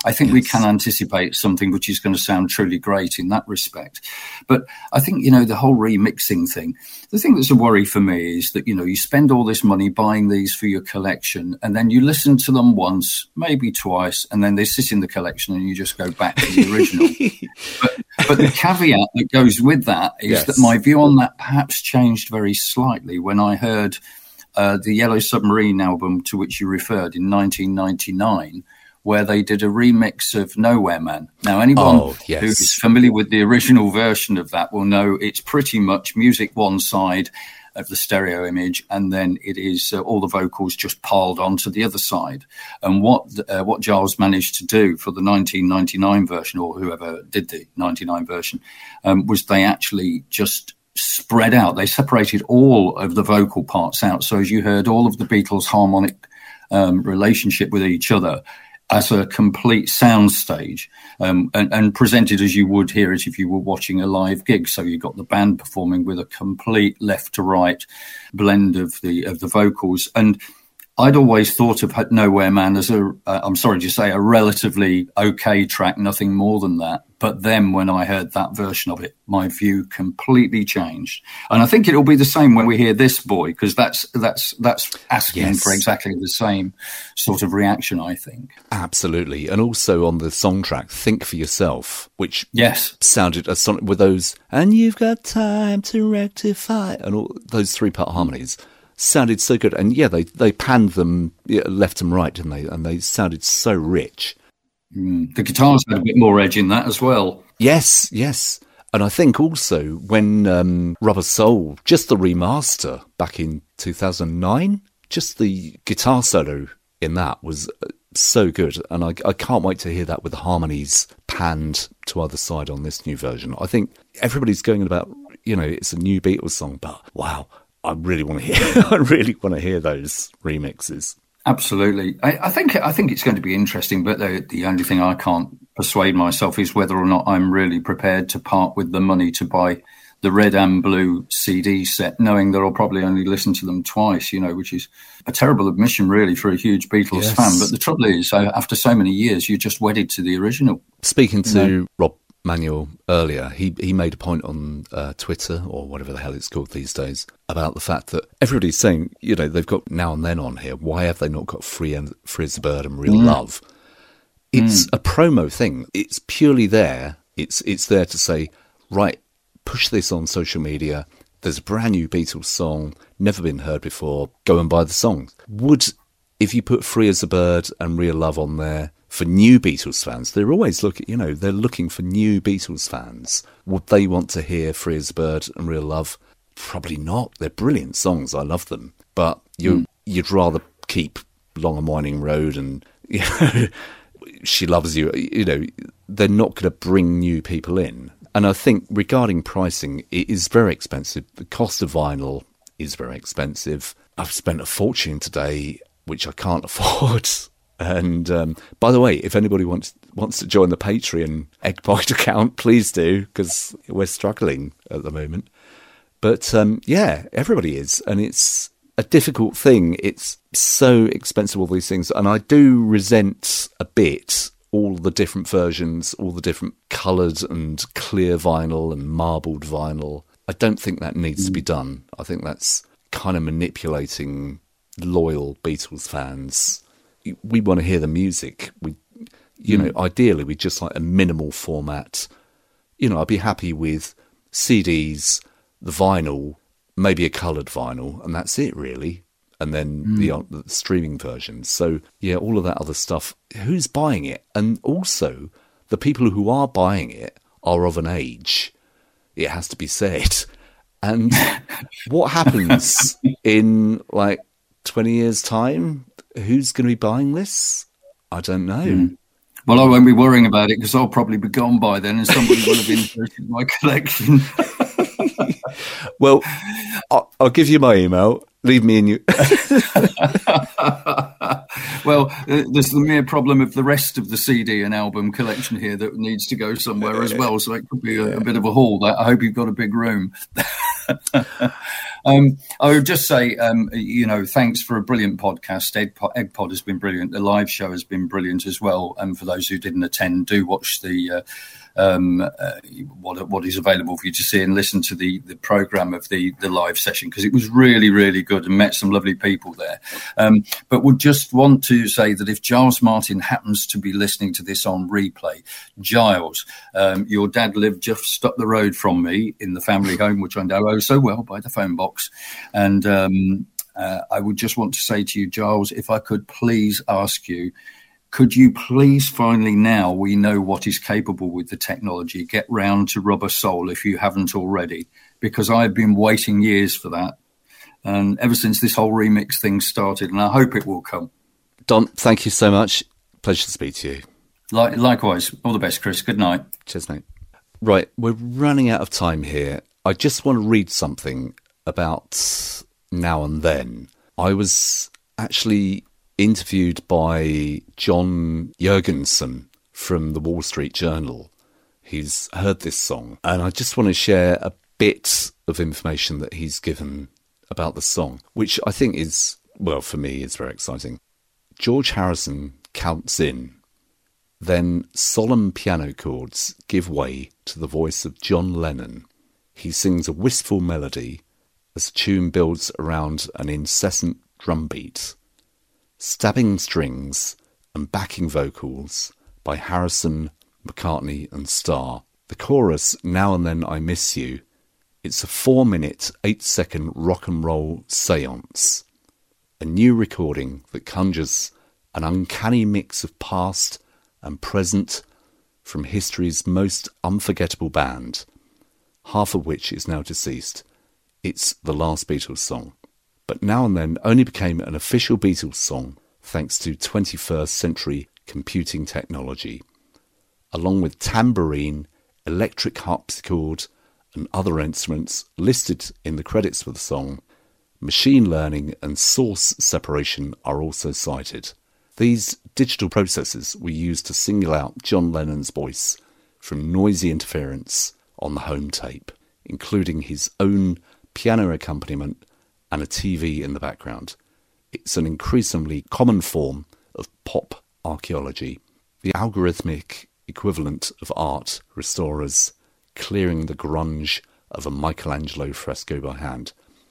I think yes. we can anticipate something which is going to sound truly great in that respect. But I think, you know, the whole remixing thing, the thing that's a worry for me is that, you know, you spend all this money buying these for your collection and then you listen to them once, maybe twice, and then they sit in the collection and you just go back to the original. but, but the caveat that goes with that is yes. that my view on that perhaps changed very slightly when I heard uh, the Yellow Submarine album to which you referred in nineteen ninety-nine, where they did a remix of Nowhere Man. Now, anyone oh, yes. who's familiar with the original version of that will know it's pretty much music one side of the stereo image, and then it is uh, all the vocals just piled onto the other side. And what uh, what Giles managed to do for the nineteen ninety-nine version, or whoever did the ninety-nine version, um, was they actually just spread out. They separated all of the vocal parts out. So as you heard, all of the Beatles' harmonic um, relationship with each other as a complete sound stage, um, and, and presented as you would hear it if you were watching a live gig. So you got the band performing with a complete left to right blend of the of the vocals. And I'd always thought of Nowhere Man as a, uh, I'm sorry to say, a relatively okay track, nothing more than that. But then when I heard that version of it, my view completely changed. And I think it'll be the same when we hear This Boy, because that's that's that's asking yes. for exactly the same sort of reaction, I think. Absolutely. And also on the song track, Think for Yourself, which yes. sounded a sonic with those, and you've got time to rectify, and all those three-part harmonies. Sounded so good. And yeah, they, they panned them left and right, didn't they? And they sounded so rich. Mm. The guitars had a bit more edge in that as well. Yes, yes. And I think also when um, Rubber Soul, just the remaster back in two thousand nine, just the guitar solo in that was so good. And I, I can't wait to hear that with the harmonies panned to either side on this new version. I think everybody's going about, you know, it's a new Beatles song, but wow, I really want to hear. I really want to hear those remixes. Absolutely, I, I think I think it's going to be interesting. But the, the only thing I can't persuade myself is whether or not I'm really prepared to part with the money to buy the red and blue C D set, knowing that I'll probably only listen to them twice. You know, which is a terrible admission, really, for a huge Beatles yes. fan. But the trouble is, after so many years, you're just wedded to the original. Speaking to you know? Rob Manuel earlier, he he made a point on uh, Twitter, or whatever the hell it's called these days, about the fact that everybody's saying, you know, they've got Now and Then on here. Why have they not got Free and Free as a Bird and Real mm. Love? It's mm. a promo thing. It's purely there. It's it's there to say, right, push this on social media. There's a brand new Beatles song, never been heard before. Go and buy the song. Would, if you put Free as a Bird and Real Love on there, for new Beatles fans, they're always looking, you know, they're looking for new Beatles fans. Would they want to hear Free as a Bird and Real Love? Probably not. They're brilliant songs. I love them. But you, mm. you'd rather keep Long and Winding Road and, you know, She Loves You. You know, they're not going to bring new people in. And I think regarding pricing, it is very expensive. The cost of vinyl is very expensive. I've spent a fortune today, which I can't afford. And um, by the way, if anybody wants wants to join the Patreon Eggpod account, please do, because we're struggling at the moment. But um, yeah, everybody is, and it's a difficult thing. It's so expensive, all these things, and I do resent a bit all the different versions, all the different coloured and clear vinyl and marbled vinyl. I don't think that needs mm. to be done. I think that's kind of manipulating loyal Beatles fans. We want to hear the music. We, you mm. know, ideally, we just like a minimal format. You know, I'd be happy with C Ds, the vinyl, maybe a coloured vinyl, and that's it, really. And then mm. the, uh, the streaming versions. So, yeah, all of that other stuff. Who's buying it? And also, the people who are buying it are of an age, it has to be said. And what happens in, like, twenty years' time? Who's going to be buying this? I don't know. Mm. Well, I won't be worrying about it because I'll probably be gone by then and somebody will have inherited my collection. Well, I'll, I'll give you my email. Leave me in you. Well, uh, there's the mere problem of the rest of the C D and album collection here that needs to go somewhere as well. So it could be a, a bit of a haul. I hope you've got a big room. Um, I would just say, um, you know, thanks for a brilliant podcast. Eggpod, Eggpod has been brilliant. The live show has been brilliant as well. And for those who didn't attend, do watch the uh, um, uh, what what is available for you to see and listen to the the program of the the live session, because it was really really good and met some lovely people there. Um, but would just want to say that if Giles Martin happens to be listening to this on replay, Giles, um, your dad lived just up the road from me in the family home, which I know oh so well by the phone box, and um, uh, I would just want to say to you, Giles, if I could please ask you, could you please finally, now we know what is capable with the technology, get round to Rubber Soul if you haven't already, because I've been waiting years for that, and ever since this whole remix thing started, and I hope it will come. Don, thank you so much. Pleasure to speak to you. Like, likewise. All the best, Chris. Good night. Cheers, mate. Right, we're running out of time here. I just want to read something about Now and Then. I was actually interviewed by John Jurgensen from the Wall Street Journal. He's heard this song, and I just want to share a bit of information that he's given about the song, which I think is, well, for me, is very exciting. George Harrison counts in. Then solemn piano chords give way to the voice of John Lennon. He sings a wistful melody as the tune builds around an incessant drum beat. Stabbing strings and backing vocals by Harrison, McCartney and Starr. The chorus, Now and Then I Miss You, it's a four-minute, eight-second rock and roll seance. A new recording that conjures an uncanny mix of past and present from history's most unforgettable band, half of which is now deceased. It's the last Beatles song. But Now and Then only became an official Beatles song thanks to twenty-first century computing technology. Along with tambourine, electric harpsichord and other instruments listed in the credits for the song, machine learning and source separation are also cited. These digital processes were used to single out John Lennon's voice from noisy interference on the home tape, including his own piano accompaniment and a T V in the background. It's an increasingly common form of pop archaeology, the algorithmic equivalent of art restorers clearing the grunge of a Michelangelo fresco by hand.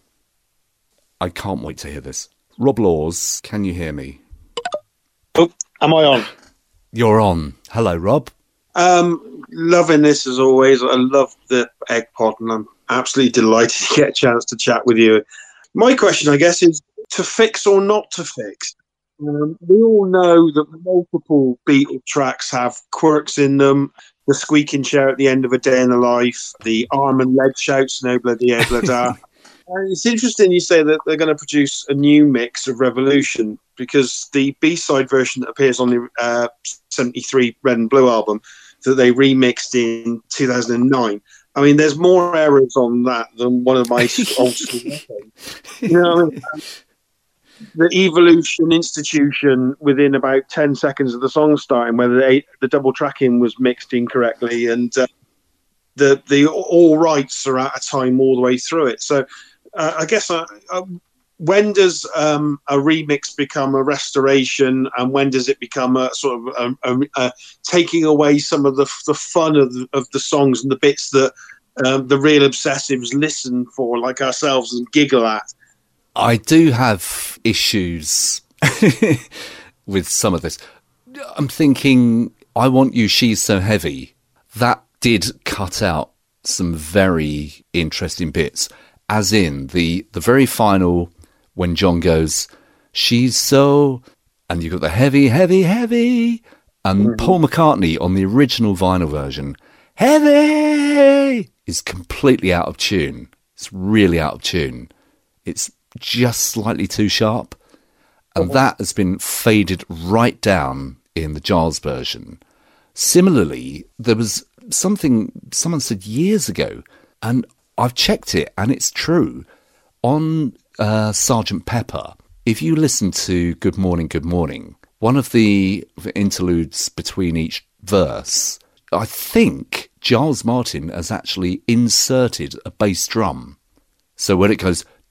I can't wait to hear this. Rob Laws, can you hear me? Oh, am I on? You're on. Hello, Rob. Um, loving this as always. I love the Egg Pod, and I'm absolutely delighted to get a chance to chat with you. My question, I guess, is to fix or not to fix. Um, we all know that multiple Beatle tracks have quirks in them. The squeaking chair at the end of A Day in the Life, the arm and leg shouts, no bloody da. And it's interesting you say that they're going to produce a new mix of Revolution, because the B-side version that appears on the uh, seventy-three Red and Blue album that they remixed in two thousand nine. I mean, there's more errors on that than one of my old school records. You know what I mean? The Evolution Institution within about ten seconds of the song starting, whether they, the double tracking was mixed incorrectly, and uh, the the all rights are at a time all the way through it. So uh, I guess uh, uh, when does um, a remix become a restoration, and when does it become a sort of a, a, a taking away some of the the fun of the, of the songs and the bits that um, the real obsessives listen for, like ourselves, and giggle at? I do have issues with some of this. I'm thinking, I Want You, She's So Heavy. That did cut out some very interesting bits, as in the, the very final, when John goes, she's so, and you've got the heavy, heavy, heavy, and mm-hmm. Paul McCartney on the original vinyl version, heavy, is completely out of tune. It's really out of tune. It's just slightly too sharp, and that has been faded right down in the Giles version. Similarly, there was something someone said years ago, and I've checked it, and it's true. On uh, Sergeant Pepper, if you listen to Good Morning, Good Morning, one of the interludes between each verse, I think Giles Martin has actually inserted a bass drum. So when it goes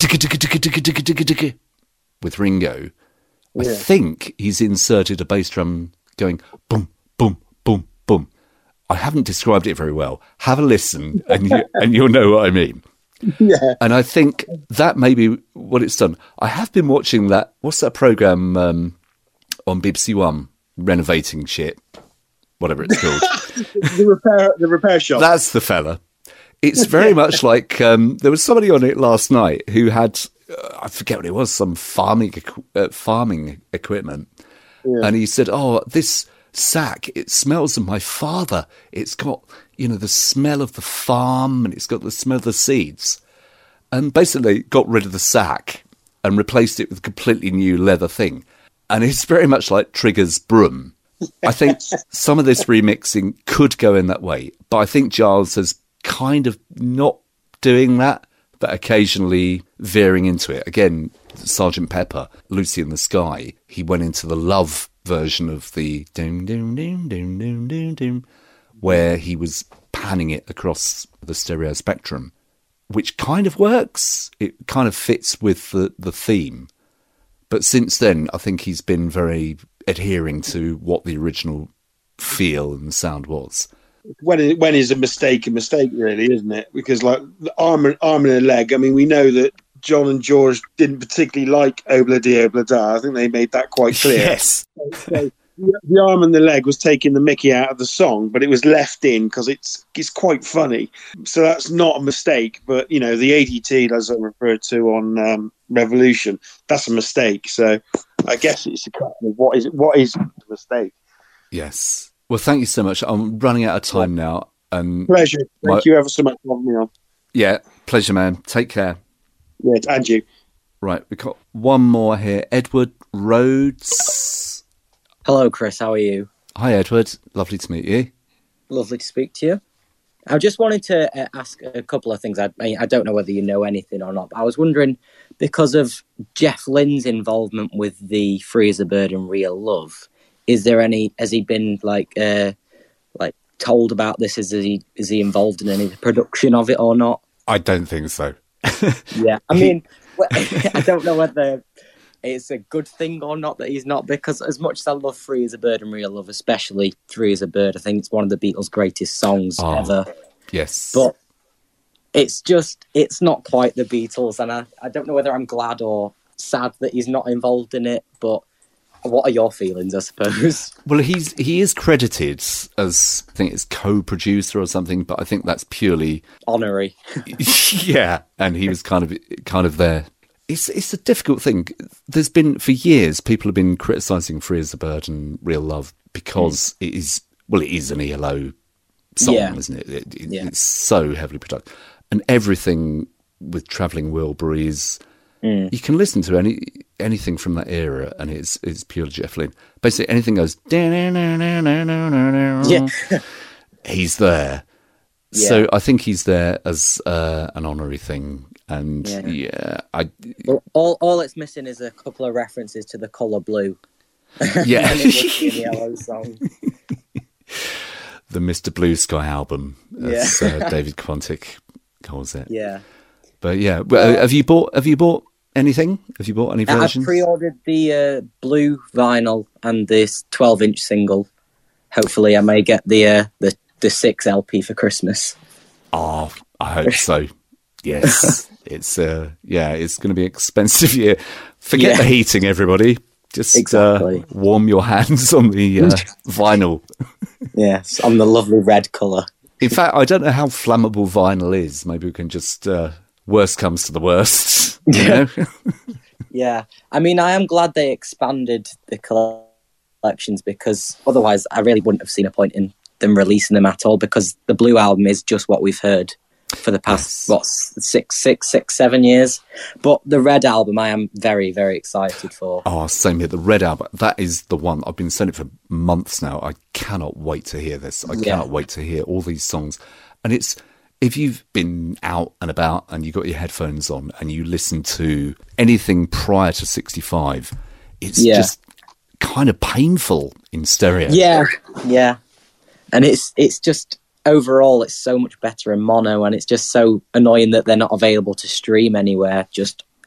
with Ringo. I Yeah. think he's inserted a bass drum going boom, boom, boom, boom. I haven't described it very well. Have a listen, and you and you'll know what I mean. Yeah. And I think that may be what it's done. I have been watching that. What's that program um, on B B C One? Renovating shit, whatever it's called. the repair, the repair shop. That's the fella. It's very much like um, there was somebody on it last night who had uh, I forget what it was, some farming equ- uh, farming equipment, Yeah. and he said, "Oh, this sack, it smells of my father. It's got, you know, the smell of the farm, and it's got the smell of the seeds." And basically got rid of the sack and replaced it with a completely new leather thing. And it's very much like Trigger's broom. I think some of this remixing could go in that way, but I think Giles has kind of not doing that, but occasionally veering into it. Again, Sergeant Pepper, Lucy in the Sky, he went into the love version of the doom, doom, doom, doom, doom, doom, doom, where he was panning it across the stereo spectrum, which kind of works. It kind of fits with the, the theme. But since then, I think he's been very adhering to what the original feel and sound was. When it, when is a mistake a mistake, really, isn't it? Because like the arm and arm and a leg. I mean, we know that John and George didn't particularly like Obla Di Obla Da. I think they made that quite clear. Yes. So, the arm and the leg was taking the mickey out of the song, but it was left in because it's it's quite funny. So that's not a mistake. But you know, the A D T, as I referred to on um, Revolution, that's a mistake. So I guess it's a question of what is what is a mistake. Yes. Well, thank you so much. I'm running out of time now. And Pleasure. Thank my- you ever so much for having me on. yeah, pleasure, man. Take care. Yeah, and you. Right, we've got one more here. Edward Rhodes. Hello, Chris. How are you? Hi, Edward. Lovely to meet you. Lovely to speak to you. I just wanted to uh, ask a couple of things. I, I don't know whether you know anything or not, but I was wondering, because of Jeff Lynne's involvement with the Free as a Bird and Real Love, is there any? Has he been like uh, like told about this? Is he is he involved in any production of it or not? I don't think so. Yeah, I mean, well, I don't know whether it's a good thing or not that he's not, because as much as I love Free as a Bird and Real Love, especially Free as a Bird, I think it's one of the Beatles' greatest songs Oh, ever. Yes. But it's just, it's not quite the Beatles, and I, I don't know whether I'm glad or sad that he's not involved in it, but what are your feelings, I suppose? Well, he's he is credited as, I think it's co-producer or something, but I think that's purely Honorary. yeah, and he was kind of kind of there. It's it's a difficult thing. There's been for years people have been criticising Free as a Bird and Real Love because mm. it is well, it is an E L O song, Yeah. isn't it? it, it Yeah. It's so heavily produced, and everything with Travelling Wilburys. Mm. You can listen to any anything from that era, and it's it's pure Jeff Lynne. Basically, anything goes. Yeah. He's there. Yeah. So I think he's there as uh, an honorary thing, and Yeah. yeah, I Well, all, all it's missing is a couple of references to the colour blue. yeah, And it would be a yellow song. the Mister Blue Sky album, as Yeah. uh, David Quantick calls it. Yeah. But yeah, well, have you bought? Have you bought anything? Have you bought any I versions? pre-ordered the uh, blue vinyl and this twelve-inch single. Hopefully, I may get the uh, the the six L P for Christmas. Oh, I hope so. Yes, it's uh, yeah, it's going to be an expensive year. Forget Yeah. the heating, everybody. Just Exactly. uh, warm your hands on the uh, vinyl. Yes, on the lovely red colour. In fact, I don't know how flammable vinyl is. Maybe we can just uh, worst comes to the worst. You know? Yeah, I mean, I am glad they expanded the collections, because otherwise I really wouldn't have seen a point in them releasing them at all, because the Blue album is just what we've heard for the past, Yes. what, six, six, six, seven years. But the Red album I am very, very excited for. Oh, same here. The Red Album, that is the one. I've been saying it for months now. I cannot wait to hear this. I Yeah. cannot wait to hear all these songs. And it's, if you've been out and about and you've got your headphones on and you listen to anything prior to sixty-five, it's Yeah. just kind of painful in stereo. Yeah, yeah. And it's it's just, overall, it's so much better in mono, and it's just so annoying that they're not available to stream anywhere, just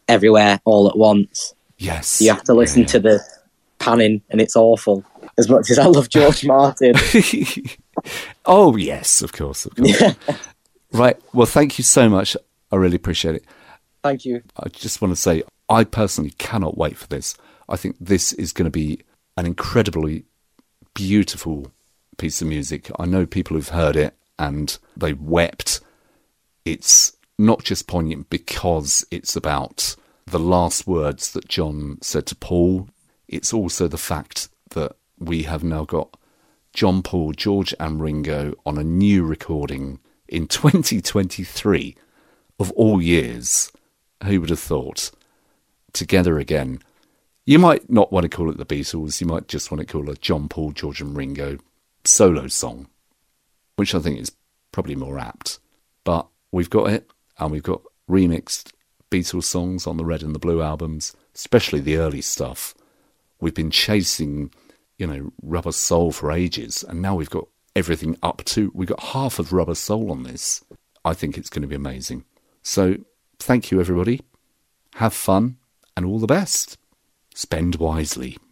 everywhere all at once. Yes. You have to listen yeah. to the panning, and it's awful. As much as I love George Martin. Oh, yes, of course, of course. Yeah. Right, well, thank you so much. I really appreciate it. Thank you. I just want to say, I personally cannot wait for this. I think this is going to be an incredibly beautiful piece of music. I know people who've heard it and they wept. It's not just poignant because it's about the last words that John said to Paul. It's also the fact that we have now got John, Paul, George and Ringo on a new recording in twenty twenty-three. Of all years, who would have thought? Together again. You might not want to call it the Beatles, you might just want to call it John, Paul, George and Ringo solo song, which I think is probably more apt. But we've got it, and we've got remixed Beatles songs on the Red and the Blue albums, especially the early stuff. We've been chasing, you know, Rubber Soul for ages, and now we've got everything up to, we've got half of Rubber Soul on this. I think it's going to be amazing. So, thank you everybody. Have fun, and all the best. Spend wisely.